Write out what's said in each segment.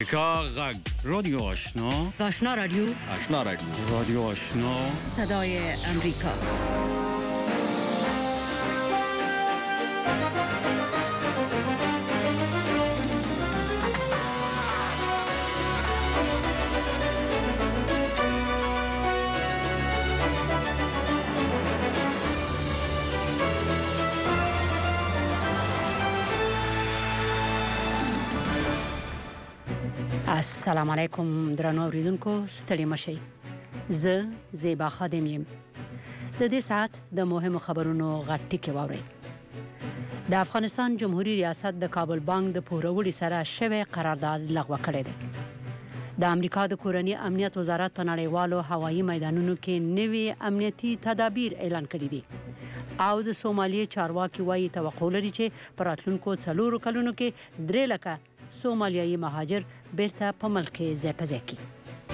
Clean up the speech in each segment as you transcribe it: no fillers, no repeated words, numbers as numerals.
غږ رادیو آشنا آشنا رادیو رادیو آشنا صدای امریکا. السلام علیکم درنو اوریدونکو، ستړي مشئ. زه زیبا خادم یم. د دې ساعت د مهمو خبرونو غټ ټکی واورئ. د افغانستان جمهوریت ریاست د کابل بانک د پورولي سره شوی قرارداد لغوه کړی دی. د امریکا د کورنی امنیت وزارت په نړیوالو هوایي میدانونو کې نوي امنیتي تدابیر اعلان کړي دي او د سومالي چارواکي وايي توقع لري چې په راتلونکو 4 کلونو کې 3 لکه سومالیایي مهاجر بیرته په ملک کې ځای په ځای کړي.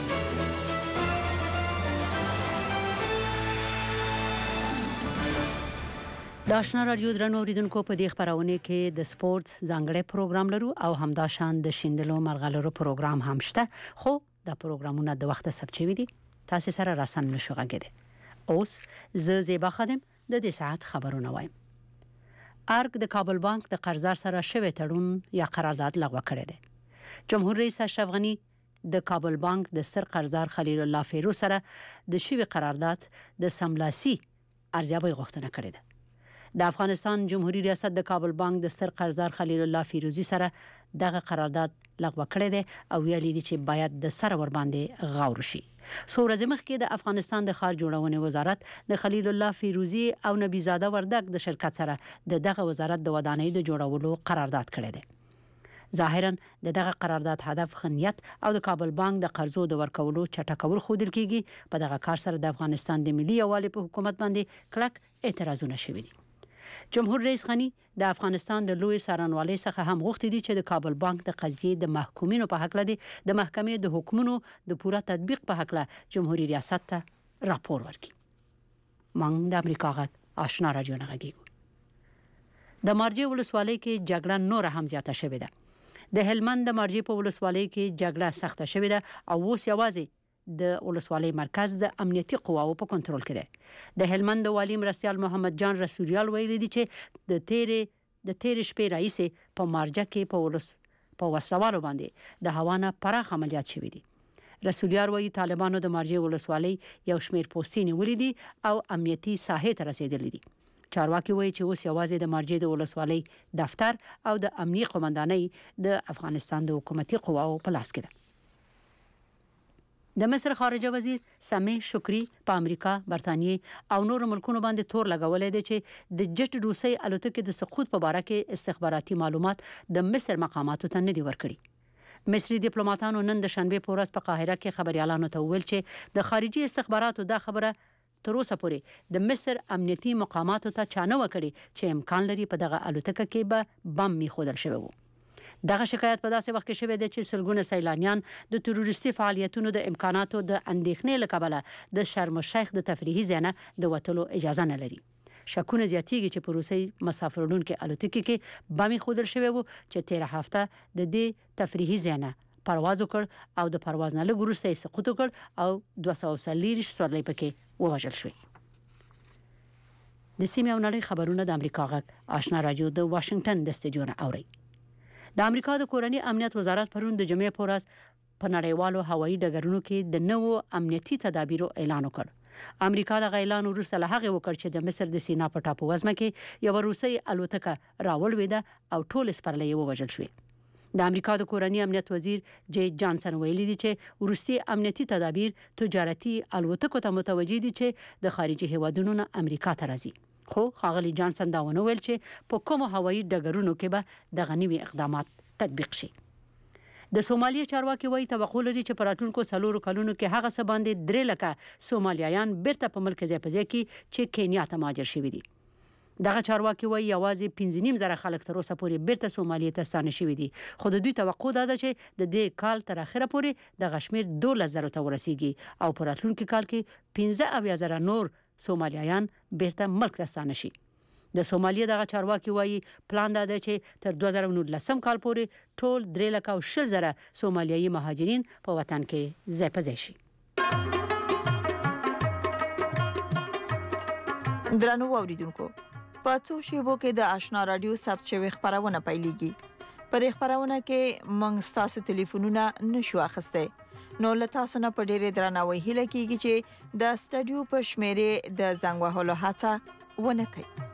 د آشنا رادیو درنو اوریدونکو، په دې خبرونه کې د سپورت ځانګړی پروګرام لرو او همداشان د شیندلو مرغلرو پروګرام هم شته، خو دا پروګرامونه د وخت ثبت شوي دي، تاسو سره راسن نشو غږیدي. اوس زه زیبا خادم د دې ساعت خبرونه وایم. ارګ د کابل بانک د قرضدار سره شوی تړون یا قرارداد لغوه کړی دی. جمهور رئیس اشرف غنی د کابل بانک د ستر قرضدار خلیل الله فیروز سره د شوی قرارداد د سملاسي ارزیابي غوښتنه کړې ده. د افغانستان جمهوریت ریاست د کابل بانک د ستر قرضدار خلیل الله فیروزی سره دغه قرارداد لغوه کړی دی او ویلي دي چې باید د سره ور باندې غور شي. څو ورځې مخکې د افغانستان د ښار جوړونې وزارت د خلیل الله فیروزی او نبی زاده وردګ د شرکت سره دغه وزارت د ودانۍ د جوړولو قرارداد کړی دی. ظاهرا دغه قرارداد هدف خنیت او د کابل بانک د قرضو د ورکولو چټکول خودل کیږي. په دغه کار سره د افغانستان د ملي یووالي په حکومت باندې کلک اعتراضونه شوي دي. جمهور رئیس غنی د افغانستان د لوی څارنوالۍ څخه هم غوښتي دي چې د کابل بانک د قضیې د محکومینو په حق لدی د محکمې د حکمونو د پوره تطبیق په حق له جمهوریت ریاست ته راپور ورکړي. موږ د امریکا غږ آشنا رادیو نه غږیږو. د مارجې ولسوالۍ کې جګړه نور هم زیاته شوې ده. د هلمند د مارجې په ولسوالۍ کې جګړه سخته شوې ده او اوس یوازې د ولسوالۍ مرکز د امنیتي قواو په کنټرول کې ده. د هلمند والی مرستیال محمد جان رسولیال ویلي دي چې د تیر شپې رئیس په مارجه کې په وسلوالو باندې د هوانه پراخ عملیات شوي دي. رسولیال وایي طالبانو د مارجې ولسوالۍ یو شمیر پوستې نیولې دي او امنیتي ساحې ته رسیدلي دي. چارواکي وایي چې اوس یوازې د مارجې د ولسوالۍ دفتر او د امنیه قومندانۍ د افغانستان د حکومتي قواو په لاس کې ده. د مصر خارجه وزیر سمیع شکری په امریکا، برتانیې او نور ملکونو باندې تور لګولې دي چې د جټ روسي الوتکې د سقوط په اړه کې استخباراتي معلومات د مصر مقاماتو ته نه دي ورکړي. مصري ډیپلوماټانو نن د شنبه په ورځ په قاهره کې خبريالانو ته وویل چې د خارجي استخباراتو دا خبره تر اوسه پورې د مصر امنیتي مقاماتو ته چانه وکړي چې امکان لري په دغه الوتکه کې به بم میخودل شوی وو. دغه شکایت په داسې وخت کې شوی دی چې سلګونه سیلانیان د تروریستي فعالیتونو د امکاناتو د اندېښنې له کبله د شرم الشیخ د تفریحي ځای نه د وتلو اجازه نه لري. شکونه زیاتېږي چې په روسي مسافروړونکو الوتکې کې بم خودل شوی وو چې 13 هفته د دې تفریحي ځای نه پرواز وکړ او د پرواز نه لږ وروسته سقوط وکړ او 240 سورلۍ پکې ووژل شوی. د سیمې او نړۍ خبرونه د امریکا غږ آشنا رادیو د واشنگټن د استودیو نه اوري. د امریکا د کورنی امنیت وزارت پرون د جمعې په ورځ په نړیوالو هوایي ډګرونو کې د نوو امنیتي تدابیرو اعلان وکړ. امریکا د اعلان وروسته له هغه وکړ چې د مصر د سینا په ټاپو وزمه کې یو روسي الوتکه راولوېده او ټول سپرلۍ ووژل شوې. د امریکا د کورنی امنیت وزیر جی جانسن ویلي دي چې ورستي امنیتي تدابیر تجارتي الوتکو ته متوجي دي چې د خارجي هیوادونو نه امریکا ته راځي. خو خاغلی جانسن دا ونه ویل چې په کوم هوایي ډګرونو کې به د غنیوي اقدامات تطبیق شي. د سومالیا چارواکي وایي توقع لري چې په راتلونکو 4 کلونو کې هغه څه باندې 3 لکه سومالیایان بیرته په ملک ځای په ځای کې چې کینیا ته مهاجر شوي دي. دغه چارواکي وایي یوازې 15 زره خلک تر اوسه پورې بیرته سومالیې ته ستانه شوي دي، خو د دوی توقع ده چې د دې کال تر اخره پورې د غشمیر 12 زره ته ورسیږي او په راتلونکي کال کې 15 زره نور سومالیایان بیرته ملک ته ستانه شي. د سومالیا دغه چارواکي وایي پلان دا دی چې تر 2019 کال پورې ټول 3,20,000 سومالیایي مهاجرین په وطن کې ځای په ځای شي. درنو اوریدونکو په څو شیبو کې د آشنا رادیو ثبت شوی خبرونه پیلېږي. په دې خبرونه کې موږ تاسو ټلیفونونه نشو اخیسته. نو له تاسو نه په ډېرې درناوي هیله کیږي چې د سټډیو په شمیرې د زنګ وهلو هڅه ونه کړئ.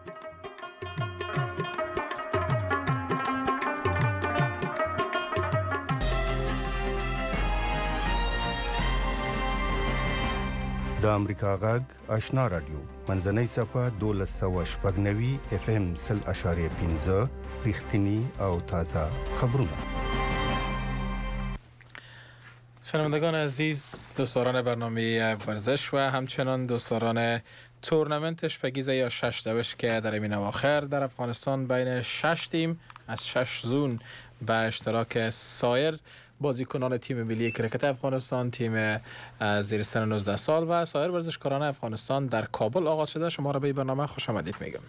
د امریکا غږ آشنا رادیو منځنۍ صفحه 1290 FM 0.15 رښتینی او تازه خبرونه. شنوندگان عزیز، دوستداران برنامه ورزش و همچنان دوستداران تورنمنت شپگیزه یا 6 دوش که در این اواخر در افغانستان بین 6 تیم از 6 زون به اشتراک سایر بازیکنان تیم ملی کرکت افغانستان، تیم زیر سن 19 سال و سایر ورزشکاران افغانستان در کابل آغاز شده. شما را به برنامه خوش آمدید میگم.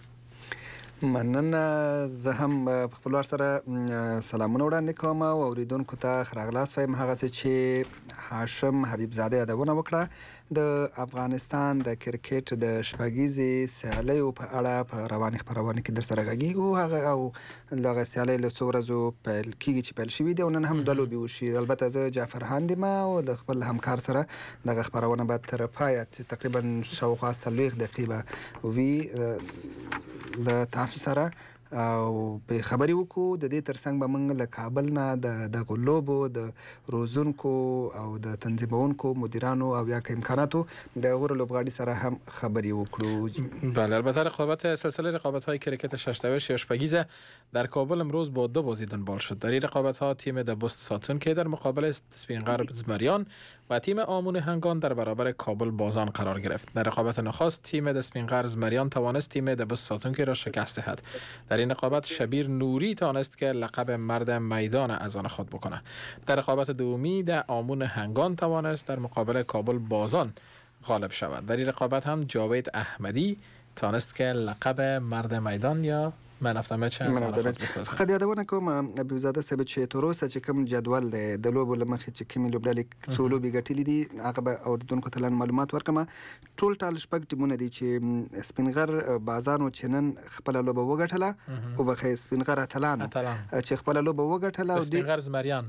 مننه. زه هم په خپل ور سره سلامونه وړاندې کوم او اوریدونکو ته خراغلاس وایم. هغه چې هاشم حبیب زاده یادونه وکړه د افغانستان د کرکټ د شپږیزې سیالیو په اړه په رواني خبرونه کې در سره غږیږو. هغه او دغه سیالي له څو ورځو پیل کیږي چې پیل شوې دي او نن هم د لوبي وشي. البته زه جعفر هاندم او د خپل همکار سره دغه خبرونه به تر پایه تقریبا شاوخوا 30 دقیقه وي د تاسو سره او به خبري وکړو. د دې ترڅنګ به موږ له کابل نه د غلوبو د روزونکو او د تنظیمونکو مدیرانو او یا که امکاناتو د غور لوبغاړي سره هم خبري وکړو. بله، البته رقابت سلسله رقابت‌های کرکت 6 دوش یا شپگیزه در کابل امروز با 2 بازی دنبال شد. در این رقابت‌ها تیم دبست ساتون که در مقابل اسپینغر زمریان و تیم آمون هنگان در برابر کابل بازان قرار گرفت. در رقابت نخست تیم اسپینغر زمریان توانست تیم دبست ساتون که را شکست دهد. در این رقابت شبیر نوری توانست که لقب مرد میدان از آن خود بکنه. در رقابت دومی در آمون هنگان توانست در مقابل کابل بازان غالب شود. در این رقابت هم جاوید احمدی توانست که لقب مرد میدان یا من افتمه چند سال خود بسازه. فقط یادونه کوم ابو زاده صاحب چې تر اوسه چې کوم جدول دی د لوبو لمخې چې کوم لوبډلې څو لوبې ګټلې دي هغه به اوریدونکو ته معلومات ورکړم. ټول شپږ ټیمونه دي چې سپینغر بازان او چنن خپل لوبه وګټله او بخې سپینغر اتلان چې خپل لوبه وګټله او سپینغر زمریان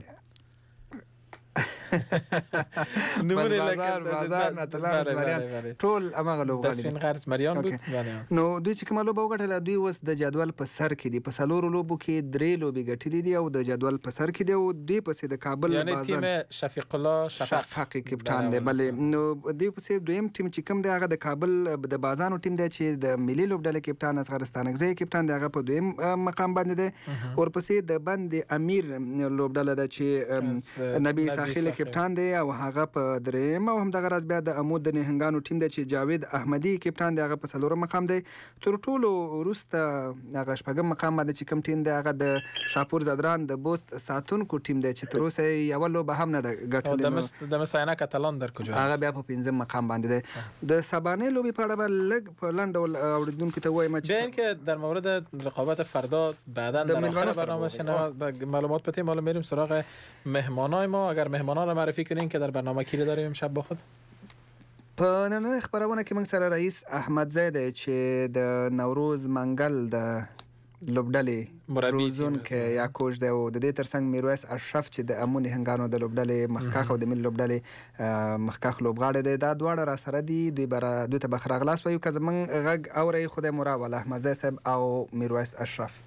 نمونه لکه بازار ناتلان زمریان ټول هغه لوبغاړي سپینغر زمریان بود. نو دوی چې کوم لوبه وګټله دوی اوس د جدول په سر کې دي. په څلورو لوبو کې 3 لوبې ګټلې دي او د جدول په سر کې دي او دوی پسې د کابل یعنی تیم شفیق الله شفاقي کپټان دی. بلې نو دوی پسې دویم ټیم چې کوم دی هغه د کابل د بازانو ټیم دی چې د ملي لوبډلې کپټان اصغر ستانکزی کپټان دی، هغه په دویم مقام باندې دی. ورپسې د بند امیر لوبډله ده چې نبی ساحل کپټان دی او هغه په دریم او هم دغه راز بیا د عمود د نهنګانو ټیم دی چې جاوید احمدی کپټان دی، هغه په څلورم مقام دی. تر ټولو وروسته هغه شپږم مقام باندې چې کوم ټیم دی هغه د شاپور زدران د بوست ساتونکو ټیم دی چې تر اوسه یو لوبه هم نه ګټلې. د مساینه کاتالان در کجا هغه بیا په پنځم مقام باندې دی. د سبانه لوبي په اړه لږ په لاند ډول اوریدونکو ته وایم چې اینکه در مورد رقابت فردا بعداً در آخر برنامه شنوا معلومات بدیم. حالا میریم سراغ مهمانای ما. اگر مهمانان رو معرفی کنین که در برنامه کی داریم امشب با خود. په نن خبرونه کې موږ سره رئیس احمد زید چې د نوروز منګل د لوبډلې روزون کې یا کوچ دی او د دې ترڅنګ میرویس اشرف چې د امونی هنګانو د لوبډلې مخکاخ او د ملي لوبډلې مخکاخ لوبغاړی دی. دا دواړه را سره دي. دوی ته بخیر اغلاس وایو که زموږ غږ اورئ خدای مو راوله. احمد زید صاحب او میرویس اشرف.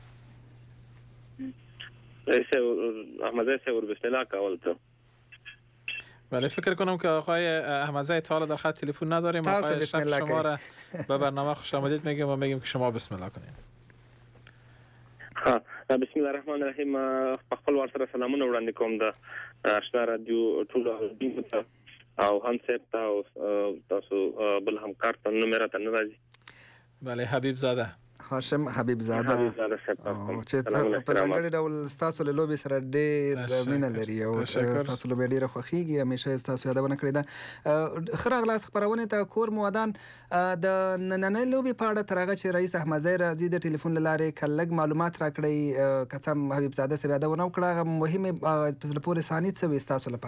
احمد زید صاحب بسم الله کول ته. بله، فکر کنم که آقای احمدزی تا حالا در خط تلفن نداریم. آقای اشرف شما را به برنامه خوش آمدید میگیم و میگیم که شما بسم الله کنید. بسم الله الرحمن الرحیم. خپل ور سره سلامونه وړاندې کوم د آشنا رادیو ټول اوریدونکو او هم صاحب او تاسو بل همکار ته نو میرا ته ناراضي. بله، حبیب زاده هاشم حبیب زاده چې په ځانګړي ډول ستاسو له لوبې سره ډېر مینه لري او ستاسو لوبې ډېره خوښیږي، همیشه ستاسو یادونه کړې ده. ښه راغلاست خپرونې ته کور مو ودان. د نننۍ لوبې په اړه تر هغه چې رئیس احمدزی راځي د ټلیفون له لارې که لږ معلومات راکړئ، که څه هم حبیب زاده صاحب یادونه وکړه، هغه مهمې په زړه پورې ثانیې څه وې ستاسو لپاره؟